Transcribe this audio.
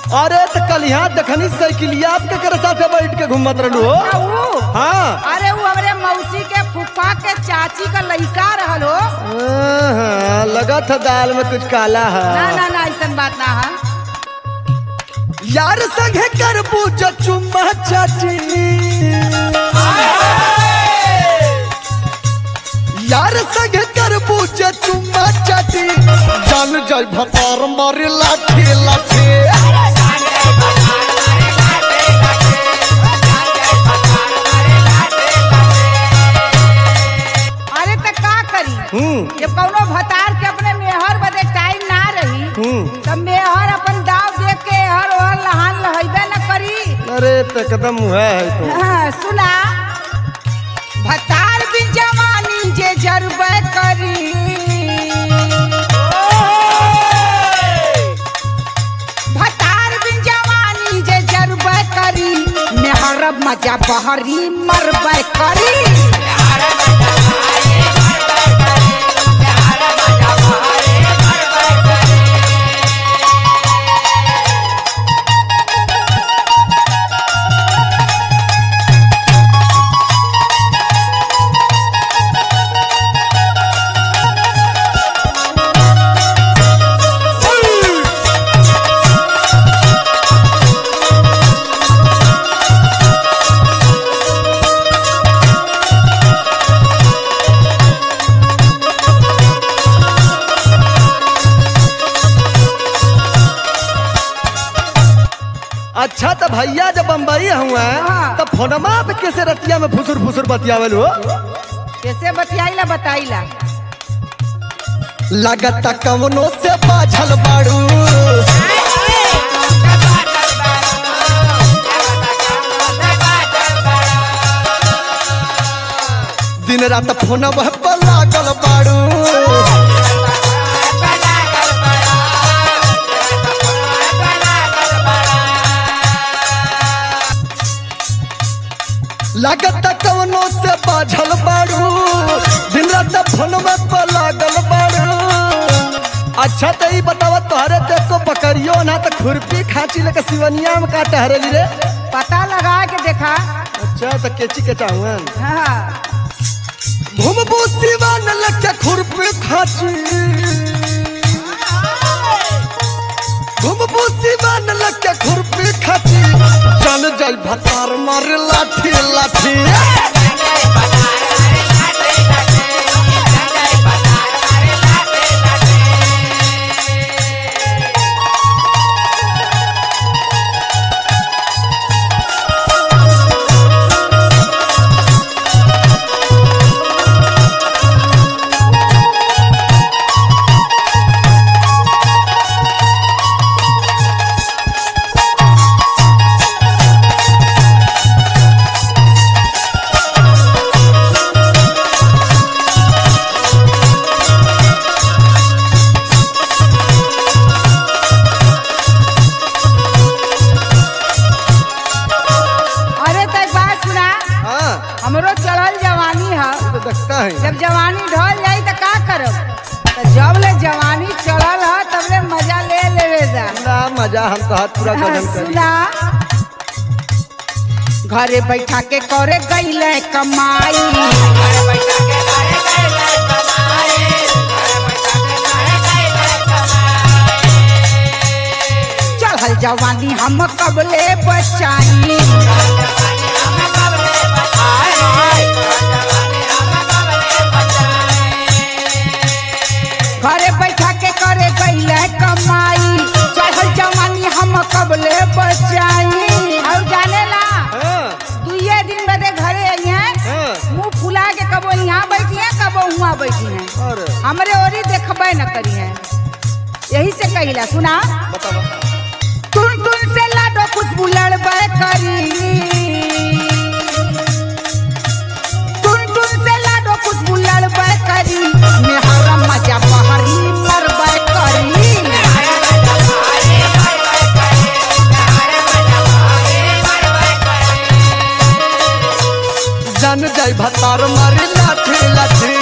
अरे तो कल यहाँ देखनी साइकिलिया आपके करे साथे बैठ के घूमत रहलू हो। हाँ अरे वो हमरे मौसी के फूफा के चाची का लड़का रहल हो। लगा था दाल में कुछ काला है। ना ना ना ऐसा बात ना है। यार संगे कर पूजा चुम्मा चाची, यार संगे कर पूजा चुम्मा चाची, जान जाय भतार मारे लाठी लाठी। अरे तो का करी जब कौनो भतार के अपने मेहर बदे टाइम ना रही तब मेहर अपन दाव देख के हर ओहर लहान लहैबे न करी। अरे तो कदम है तो सुना भतार भी जवानी जे जरबे करी, भतार भी जवानी जे जरबे करी, मेहर मजा बहरी मरबे करी। अच्छा तो भैया जब बम्बई हुआ तो फोनमा पे कैसे रतिया में फुसुर फुसुर बतियावल हो? कैसे बतियाइला बताइला? लगता कवनो से बाझल बाड़ू, दिन रात फोनमा पे लागल बाड़ू। लगता कवनो से बाझल बाड़ू, दिन रात फोनमा पे लागल बाड़ू। अच्छा तो ये बतावा तोहरे देख को बकरियो ना तो खुरपी खाची लेके सिवनिया में का टहरेली रे? पता लगा के देखा। अच्छा तो केची के चाहुन हाँ। घूमबू सिवन लेके खुरपी खाची, घूमबू सिवन लेके खुरपी खाची, जान जाय भतार मारे लाठी लाठी। हमरो चढ़ल जवानी है तो देखता है। जब जवानी ढल जाई तो का करब? तो जब ले जवानी चढ़ल है तब ले मजा ले लेवे जा। ना मजा हम तो हाथ पूरा गजन करी। सुना घरे बैठा के करे गईले कमाई, घरे बैठा के करे गईले कमाई, घरे बैठा के करे गईले कमाई। चढ़ल जवानी हम कबले बचाई, घरे बैठा के करे गईले कमाई, चढ़ल जवानी हम कबले बचाई। और जाने ला दुइये दिन बदे घरे आई हैं, मुँह फुला के कबो यहाँ बैठी है कबो हुआ बैठी है, हमरे ओरी देखबे न करी है। यही से कहिला सुना टुन टुन से लाडो खुशबू लड़बे करी, टुन टुन से लाडो खुशबू लड़बे करी, मेहरा मजा बहरी मरबे करी। जान जाय भतार मारी लाठी लाठी।